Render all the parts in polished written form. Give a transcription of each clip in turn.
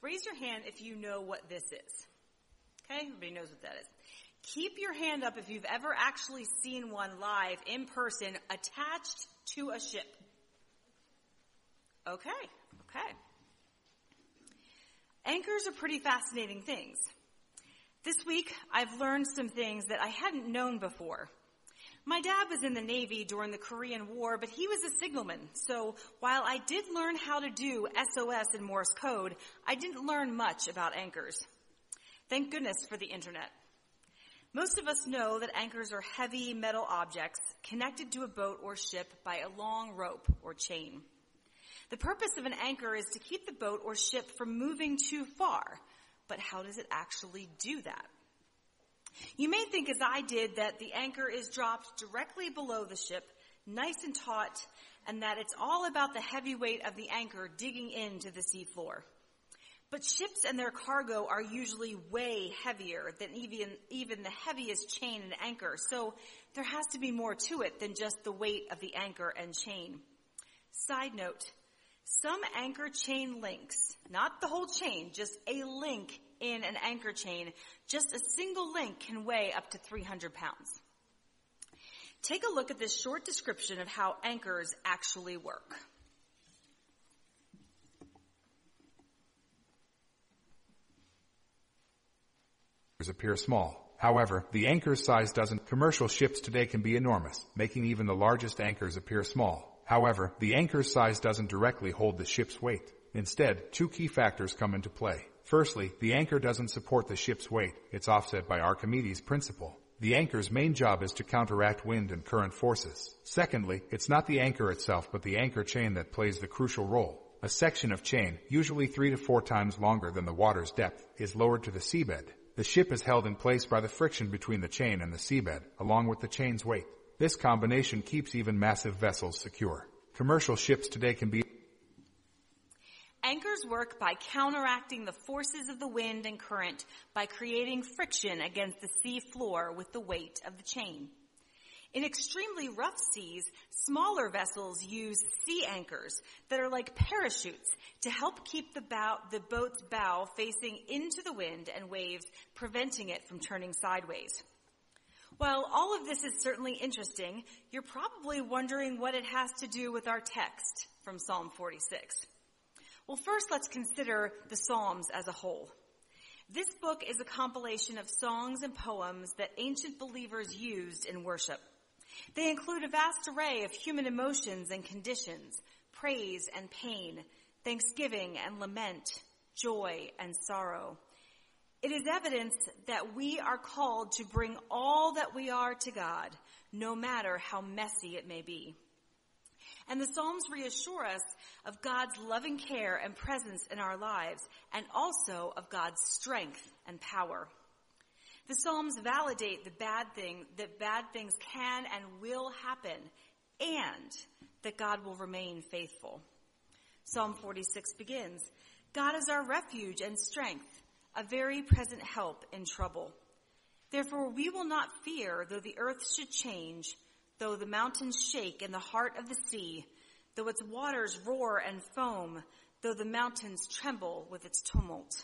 Raise your hand if you know what this is. Okay, everybody knows what that is. Keep your hand up if you've ever actually seen one live in person attached to a ship. Okay. Anchors are pretty fascinating things. This week, I've learned some things that I hadn't known before. My dad was in the Navy during the Korean War, but he was a signalman. So while I did learn how to do SOS in Morse code, I didn't learn much about anchors. Thank goodness for the internet. Most of us know that anchors are heavy metal objects connected to a boat or ship by a long rope or chain. The purpose of an anchor is to keep the boat or ship from moving too far. But how does it actually do that? You may think, as I did, that the anchor is dropped directly below the ship, nice and taut, and that it's all about the heavy weight of the anchor digging into the seafloor. But ships and their cargo are usually way heavier than even the heaviest chain and anchor, so there has to be more to it than just the weight of the anchor and chain. Side note, some anchor chain links, not the whole chain, just a link in an anchor chain, just a single link can weigh up to 300 pounds. Take a look at this short description of how anchors actually work. Appear small. However, the anchor's size doesn't. Commercial ships today can be enormous, making even the largest anchors appear small. However, the anchor's size doesn't directly hold the ship's weight. Instead, two key factors come into play. Firstly, the anchor doesn't support the ship's weight. It's offset by Archimedes' principle. The anchor's main job is to counteract wind and current forces. Secondly, it's not the anchor itself but the anchor chain that plays the crucial role. A section of chain, usually 3 to 4 times longer than the water's depth, is lowered to the seabed. The ship is held in place by the friction between the chain and the seabed, along with the chain's weight. This combination keeps even massive vessels secure. Commercial ships today can be... Anchors work by counteracting the forces of the wind and current by creating friction against the sea floor with the weight of the chain. In extremely rough seas, smaller vessels use sea anchors that are like parachutes to help keep the boat's bow facing into the wind and waves, preventing it from turning sideways. While all of this is certainly interesting, you're probably wondering what it has to do with our text from Psalm 46. Well, first let's consider the Psalms as a whole. This book is a compilation of songs and poems that ancient believers used in worship. They include a vast array of human emotions and conditions, praise and pain, thanksgiving and lament, joy and sorrow. It is evidence that we are called to bring all that we are to God, no matter how messy it may be. And the Psalms reassure us of God's loving care and presence in our lives, and also of God's strength and power. The Psalms validate that bad things can and will happen, and that God will remain faithful. Psalm 46 begins, God is our refuge and strength, a very present help in trouble. Therefore we will not fear, though the earth should change, though the mountains shake in the heart of the sea, though its waters roar and foam, though the mountains tremble with its tumult.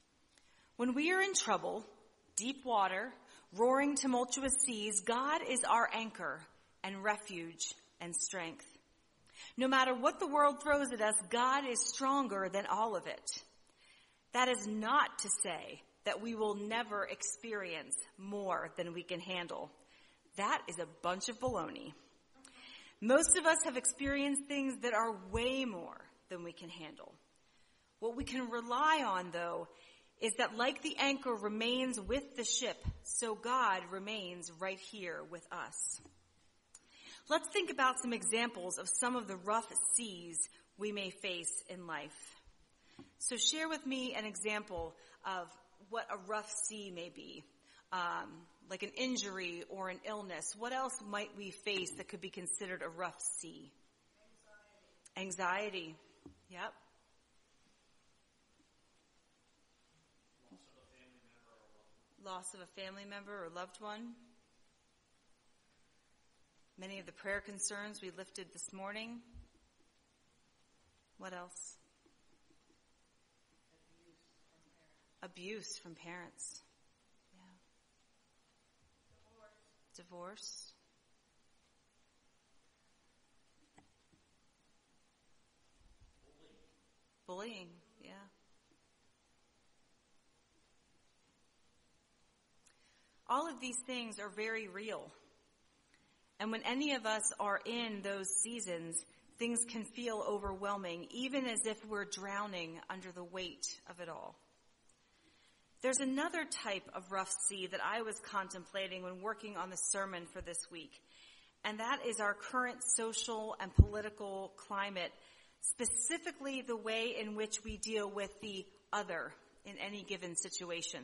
When we are in trouble, deep water, roaring tumultuous seas, God is our anchor and refuge and strength. No matter what the world throws at us, God is stronger than all of it. That is not to say that we will never experience more than we can handle. That is a bunch of baloney. Most of us have experienced things that are way more than we can handle. What we can rely on, though, is that like the anchor remains with the ship, so God remains right here with us. Let's think about some examples of some of the rough seas we may face in life. So share with me an example of what a rough sea may be, like an injury or an illness. What else might we face that could be considered a rough sea? Anxiety. Yep. Loss of a family member or loved one. Many of the prayer concerns we lifted this morning. What else? Abuse from parents. Yeah. Divorce. Bullying, yeah. All of these things are very real. And when any of us are in those seasons, things can feel overwhelming, even as if we're drowning under the weight of it all. There's another type of rough sea that I was contemplating when working on the sermon for this week, and that is our current social and political climate, specifically the way in which we deal with the other in any given situation.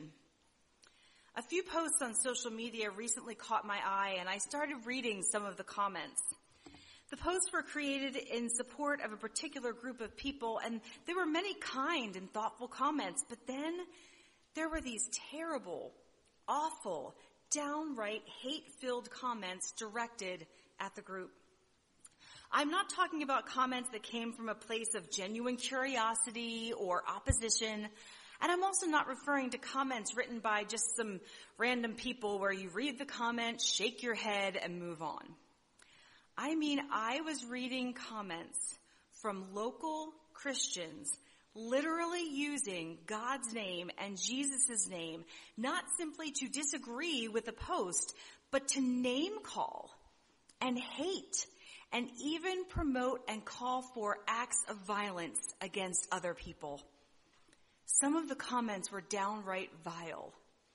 A few posts on social media recently caught my eye, and I started reading some of the comments. The posts were created in support of a particular group of people, and there were many kind and thoughtful comments, but then there were these terrible, awful, downright hate-filled comments directed at the group. I'm not talking about comments that came from a place of genuine curiosity or opposition, and I'm also not referring to comments written by just some random people where you read the comment, shake your head, and move on. I mean, I was reading comments from local Christians literally using God's name and Jesus' name, not simply to disagree with a post, but to name call and hate and even promote and call for acts of violence against other people. Some of the comments were downright vile.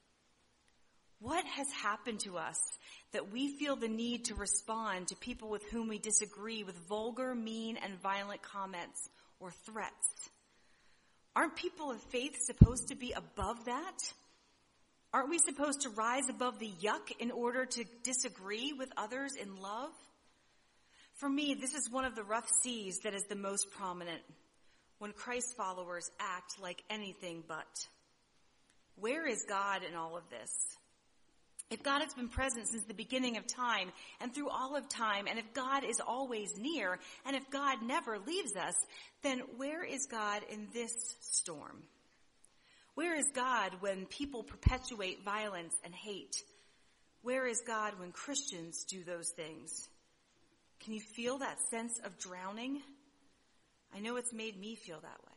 What has happened to us that we feel the need to respond to people with whom we disagree with vulgar, mean, and violent comments or threats? Aren't people of faith supposed to be above that? Aren't we supposed to rise above the yuck in order to disagree with others in love? For me, this is one of the rough seas that is the most prominent, when Christ followers act like anything but. Where is God in all of this? If God has been present since the beginning of time and through all of time, and if God is always near, and if God never leaves us, then where is God in this storm? Where is God when people perpetuate violence and hate? Where is God when Christians do those things? Can you feel that sense of drowning? I know it's made me feel that way.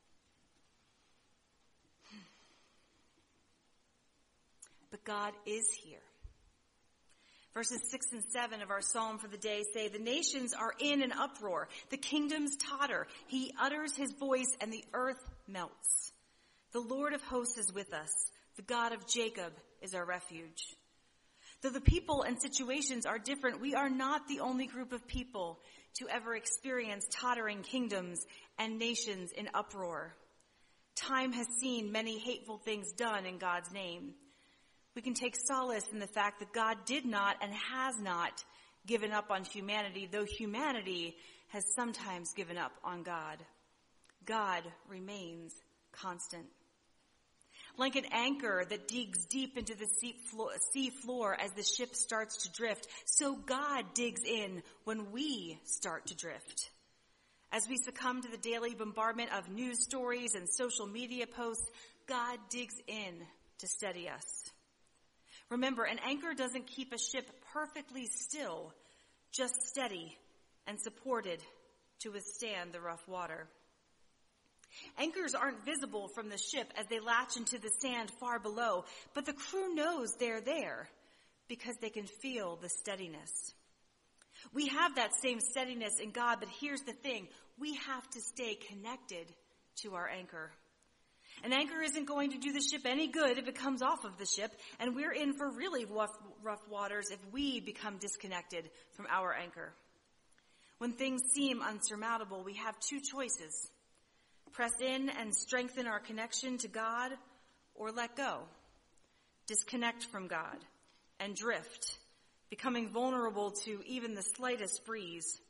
But God is here. Verses 6 and 7 of our psalm for the day say, "The nations are in an uproar. The kingdoms totter. He utters his voice and the earth melts. The Lord of hosts is with us. The God of Jacob is our refuge." Though the people and situations are different, we are not the only group of people to ever experience tottering kingdoms and nations in uproar. Time has seen many hateful things done in God's name. We can take solace in the fact that God did not and has not given up on humanity, though humanity has sometimes given up on God. God remains constant. Like an anchor that digs deep into the sea floor as the ship starts to drift, so God digs in when we start to drift. As we succumb to the daily bombardment of news stories and social media posts, God digs in to steady us. Remember, an anchor doesn't keep a ship perfectly still, just steady and supported to withstand the rough water. Anchors aren't visible from the ship as they latch into the sand far below, but the crew knows they're there because they can feel the steadiness. We have that same steadiness in God, but here's the thing. We have to stay connected to our anchor. An anchor isn't going to do the ship any good if it comes off of the ship, and we're in for really rough waters if we become disconnected from our anchor. When things seem unsurmountable, we have two choices: press in and strengthen our connection to God, or let go, disconnect from God, and drift, becoming vulnerable to even the slightest breeze.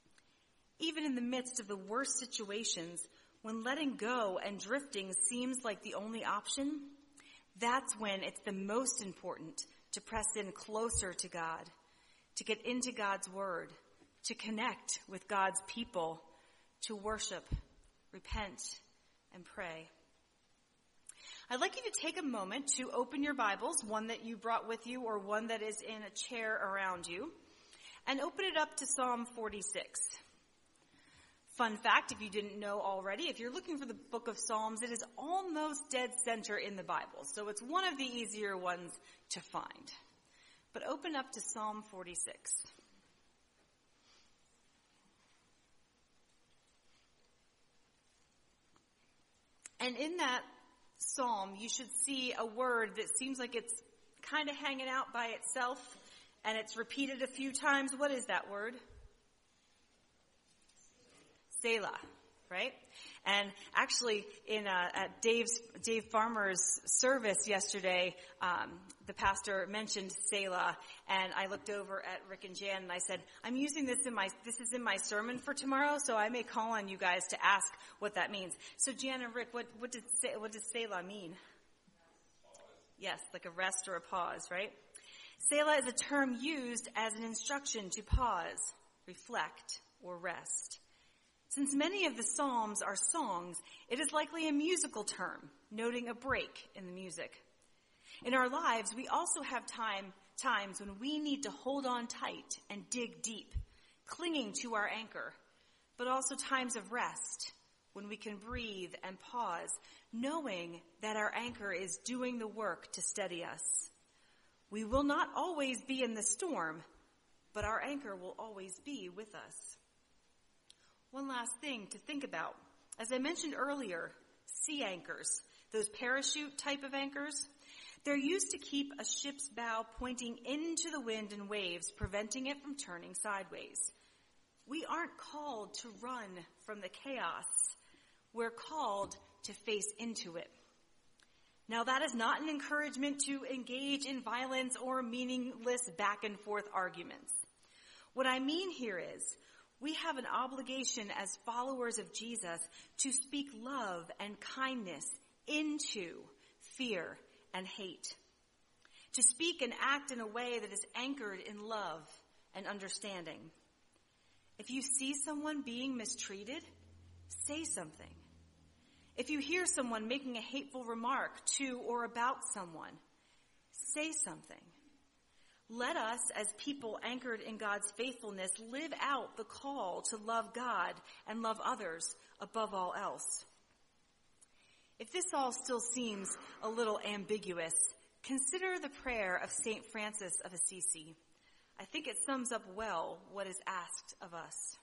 Even in the midst of the worst situations, when letting go and drifting seems like the only option, that's when it's the most important to press in closer to God, to get into God's word, to connect with God's people, to worship, repent, and pray. I'd like you to take a moment to open your Bibles, one that you brought with you or one that is in a chair around you, and open it up to Psalm 46. Fun fact, if you didn't know already, if you're looking for the book of Psalms, it is almost dead center in the Bible, so it's one of the easier ones to find. But open up to Psalm 46. And in that psalm, you should see a word that seems like it's kind of hanging out by itself, and it's repeated a few times. What is that word? Selah, right? And actually, at Dave Farmer's service yesterday, the pastor mentioned Selah, and I looked over at Rick and Jan, and I said, "I'm using this this is in my sermon for tomorrow, so I may call on you guys to ask what that means." So, Jan and Rick, what does Selah mean? Yes, like a rest or a pause, right? Selah is a term used as an instruction to pause, reflect, or rest. Since many of the Psalms are songs, it is likely a musical term, noting a break in the music. In our lives, we also have times when we need to hold on tight and dig deep, clinging to our anchor, but also times of rest, when we can breathe and pause, knowing that our anchor is doing the work to steady us. We will not always be in the storm, but our anchor will always be with us. One last thing to think about. As I mentioned earlier, sea anchors, those parachute type of anchors, they're used to keep a ship's bow pointing into the wind and waves, preventing it from turning sideways. We aren't called to run from the chaos. We're called to face into it. Now, that is not an encouragement to engage in violence or meaningless back and forth arguments. What I mean here is, we have an obligation as followers of Jesus to speak love and kindness into fear and hate. To speak and act in a way that is anchored in love and understanding. If you see someone being mistreated, say something. If you hear someone making a hateful remark to or about someone, say something. Let us, as people anchored in God's faithfulness, live out the call to love God and love others above all else. If this all still seems a little ambiguous, consider the prayer of St. Francis of Assisi. I think it sums up well what is asked of us.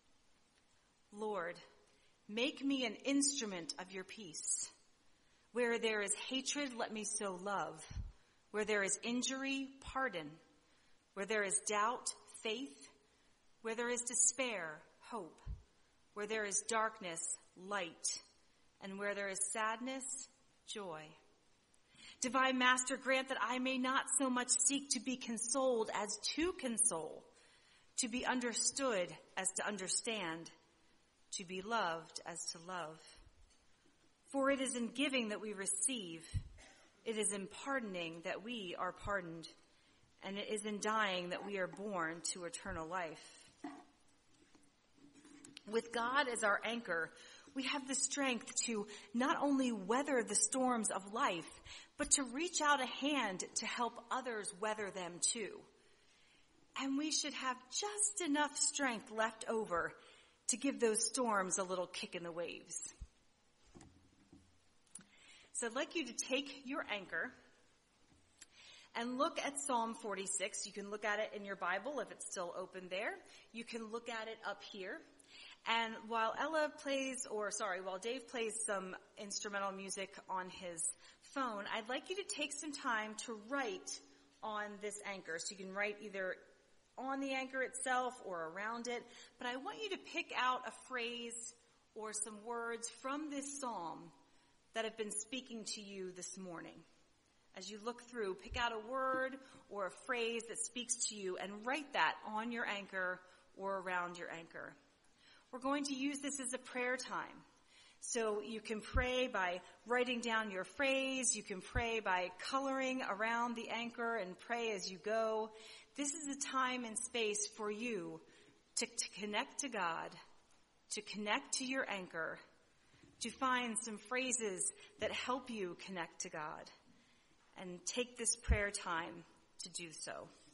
Lord, make me an instrument of your peace. Where there is hatred, let me sow love. Where there is injury, pardon. Where there is doubt, faith. Where there is despair, hope. Where there is darkness, light. And where there is sadness, joy. Divine Master, grant that I may not so much seek to be consoled as to console, to be understood as to understand, to be loved as to love. For it is in giving that we receive. It is in pardoning that we are pardoned, and it is in dying that we are born to eternal life. With God as our anchor, we have the strength to not only weather the storms of life, but to reach out a hand to help others weather them too. And we should have just enough strength left over to give those storms a little kick in the waves. So I'd like you to take your anchor and look at Psalm 46. You can look at it in your Bible if it's still open there. You can look at it up here. And while Dave plays some instrumental music on his phone, I'd like you to take some time to write on this anchor. So you can write either on the anchor itself or around it. But I want you to pick out a phrase or some words from this psalm that have been speaking to you this morning. As you look through, pick out a word or a phrase that speaks to you and write that on your anchor or around your anchor. We're going to use this as a prayer time. So you can pray by writing down your phrase. You can pray by coloring around the anchor and pray as you go. This is a time and space for you to connect to God, to connect to your anchor, to find some phrases that help you connect to God. And take this prayer time to do so.